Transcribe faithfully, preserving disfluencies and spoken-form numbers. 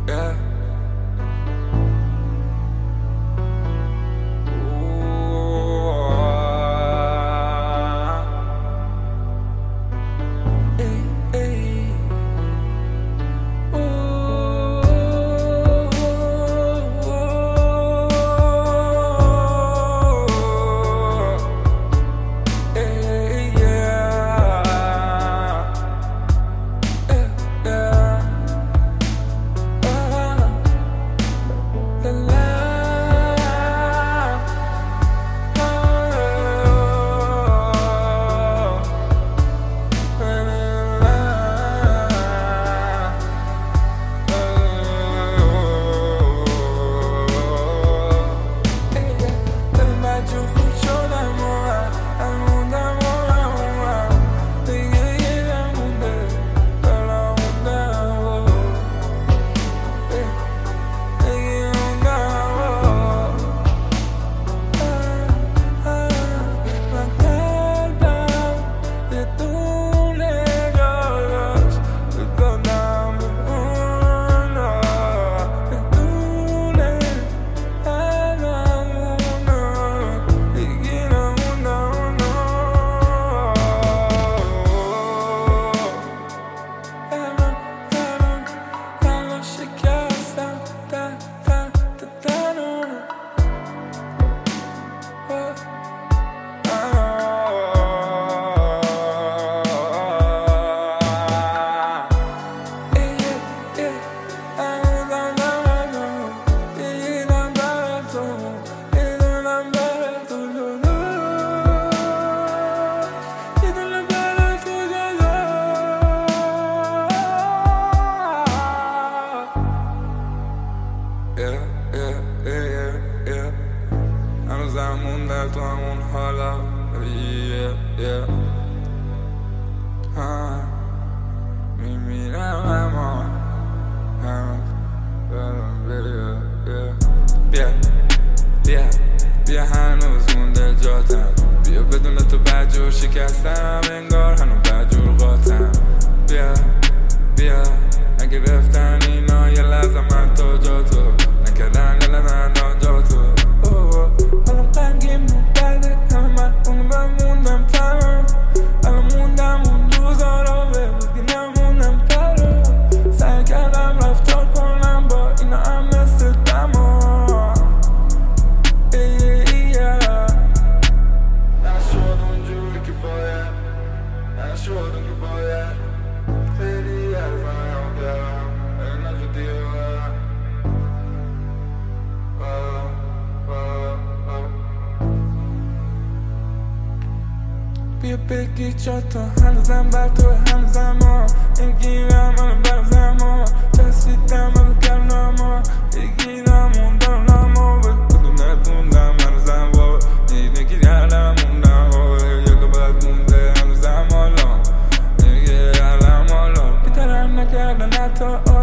yeah. Yeah, yeah, yeah, yeah, yeah. هنوزمون در تو همون حالا. Yeah, yeah. ها میمیرم اما بیا بیا بیا هنوز مونده جاتم. بیا بدون تو بدجور شکستم، انگار هنو بدجور قاتم. بیا بیا اگه رفتن اینا یه لحظه من تو جا تو نکردن گلدن جا تو. حالم قنگیم بده همه من اونو بموندم تنم. الان موندم اون روزا رو به بودی نموندم ترم. سعی کردم رفتار کنم با اینا هم مثل دما. نشد اونجوری که باید، نشد اون که باید. خیلی از من کردم این نشدی بیا بگی جا تو هنوزم بر تو هنوزم ها. میگیرم الان برزم ها. چسبیدم الان کردم ها. بگیرم موندم ها. بدون نتوندم هنوزم ها. دیدگی کردم موندم ها. یک بعد مونده هنوزم حالا. دیگه علم حالا بیترم نکردن حتی